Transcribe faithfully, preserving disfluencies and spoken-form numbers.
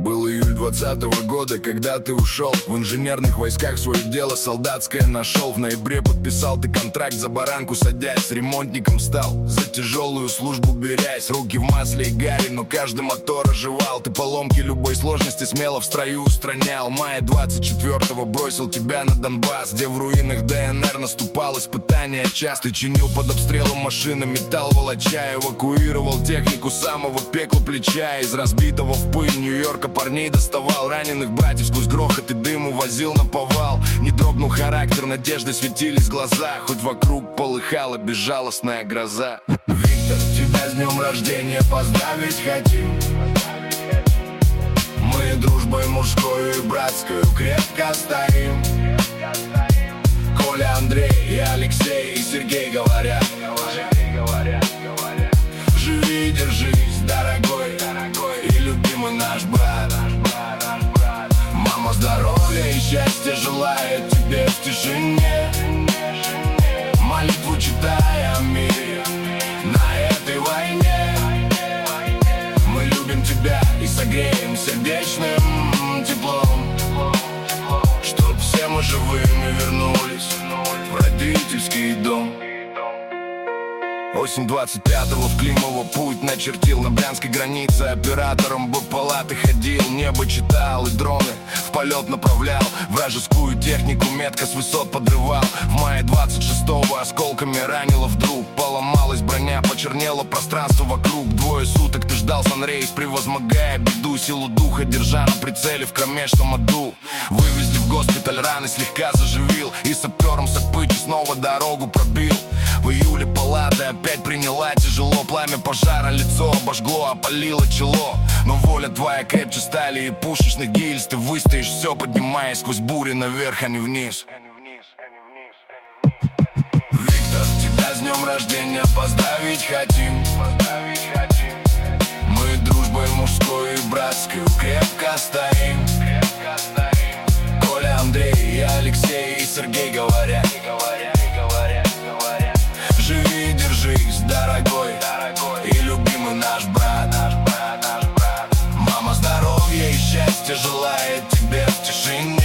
Был июль двадцатого года, когда ты ушел. В инженерных войсках свое дело солдатское нашел. В ноябре подписал ты контракт, за баранку садясь. Ремонтником стал, за тяжелую службу берясь. Руки в масле и гаре, но каждый мотор оживал. Ты поломки любой сложности смело в строю устранял. Мая двадцать четвёртого бросил тебя на Донбасс, где в руинах ДНР наступал испытания час. Ты чинил под обстрелом машины, металл волоча, эвакуировал технику самого пекла плеча. Из разбитого в пыль Нью-Йорка парней доставал, раненых братьев сквозь грохот и дым увозил на повал. Не дрогнул характер, надежды светились глаза, хоть вокруг полыхала безжалостная гроза. Виктор, тебя с днем рождения поздравить хотим. Мы дружбой мужской и братской крепко стоим. Коля, Андрей и Алексей и Сергей говорят: живи, держись, дорогой, и любимый наш брат. Мама здоровья и счастья желает тебе в тишине, молитву читая о мире на этой войне. Мы любим тебя и согреем сердечным теплом, чтоб все мы живыми вернулись в родительский дом. Осень двадцать пятого в Климово путь начертил. На брянской границе оператором БПЛА ты ходил. Небо читал и дроны в полет направлял. Вражескую технику метко с высот подрывал. В мае двадцать шестого осколками ранило вдруг. Поломалась броня, почернело пространство вокруг. Двое суток ты ждал санрейс, превозмогая беду. Силу духа держа на прицеле в кромешном аду. Вывезли в госпиталь, раны слегка заживил, и сапером Сапычи снова дорогу пробил. В июле палата опять приняла тяжело. Пламя пожара лицо обожгло, опалило чело. Но воля твоя крепче стали и пушечных гильз. Ты выстоишь все, поднимаясь сквозь бури наверх, а не вниз. Виктор, тебя с днем рождения поздравить хотим. Мы дружбой мужской и братской крепко стоим. Коля, Андрей и Алексей и Сергей говорят: живи, держись, дорогой, и любимый наш брат. Мама здоровья и счастья желает тебе в тишине,